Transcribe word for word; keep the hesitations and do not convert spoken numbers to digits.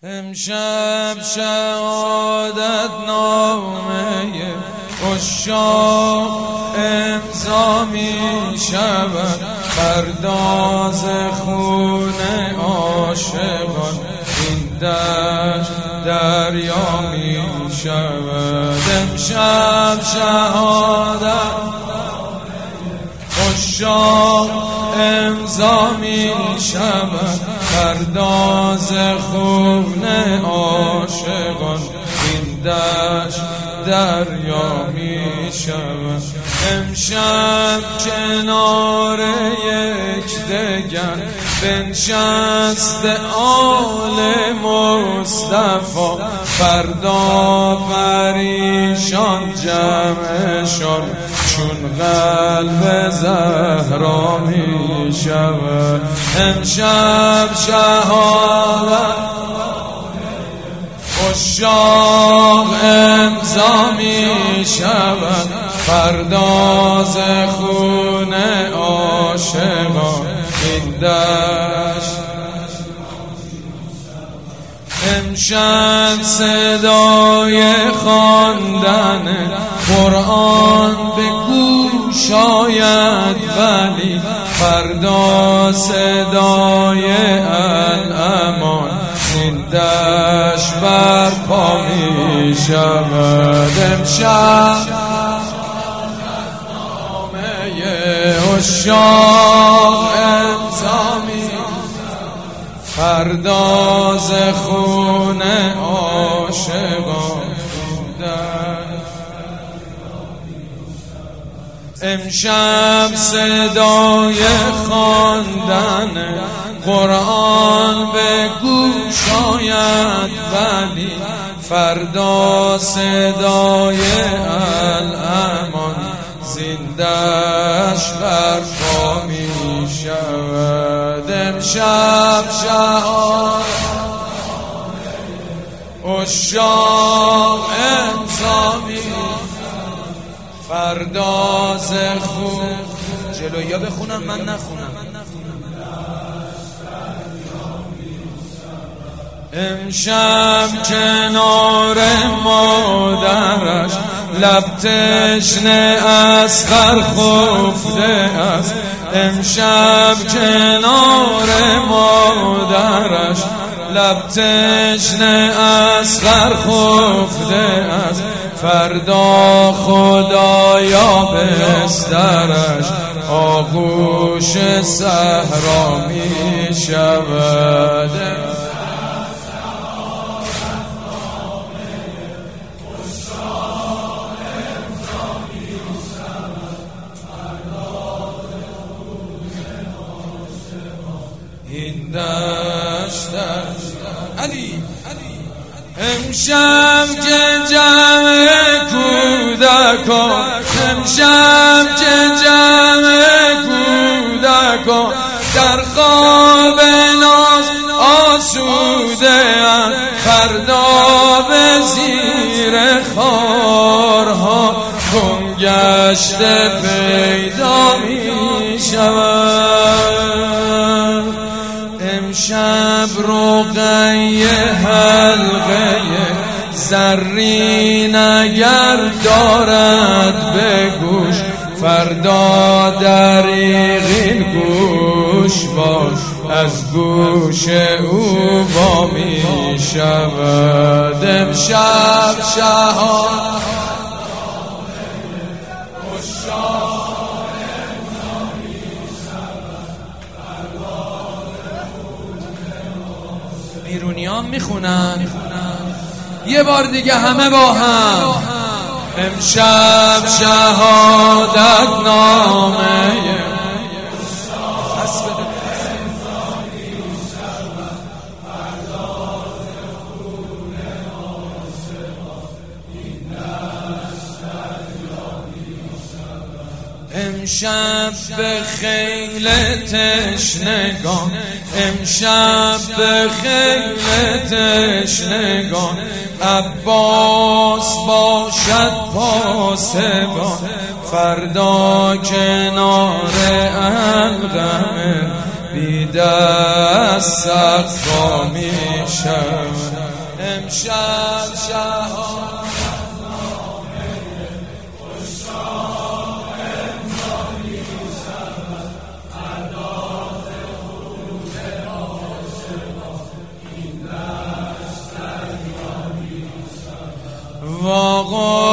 امشب شهادت نامه عشاق امضا می شود، پرداز خون عاشقان این دشت دریا می شود. امشب شهادت عشاق امضا می شود، پرداز خون عاشقان این دشت دریا می شود. امشب کنار یکدیگر بنشست آل مصطفی، فردا پریشان جمعشان چون قلب زهرا می شود. امشب شهادت عشاق امضا می شود، پرداز خون عاشقان این دشت. امشب صدای خواندن قرآن به گوش آید، ولی فردا صدای الامان این دشت برپا می شود. امشب عشاق امضا می پرداز خون عاشقان. امشب صدای خواندن قرآن به گوش آید، ولی فردا صدای الامان زندش برپا می شود. امشب شهادت عشاق امضا می پرداز خون. جلویا بخونم من نخونم. امشب کنار مادرش لب تشنه اصغر خفته است، امشب کنار مادرش لب تشنه اصغر خفته است، فردا خدایا بسترش آغوش صحرا می شود. این دشت علی امشب که جمع کودکان، امشب که جمع کودکان در خواب ناز آسوده اند، فردا به زیر خارها گم گشته پیدا می شود. امشب رقیه حلقه زرین اگر دارد به گوش، فردا دریغین گوش باش از گوش او با می شود. امشب شهادت بیرونیان میخونن یه بار دیگه همه با هم. امشب شهادت نامه امشب به خیل تشنگان، امشب به خیل تشنگان عباس باشد پاسبان، فردا کنار القمه بی دست صفا میشم امشب شهان واقع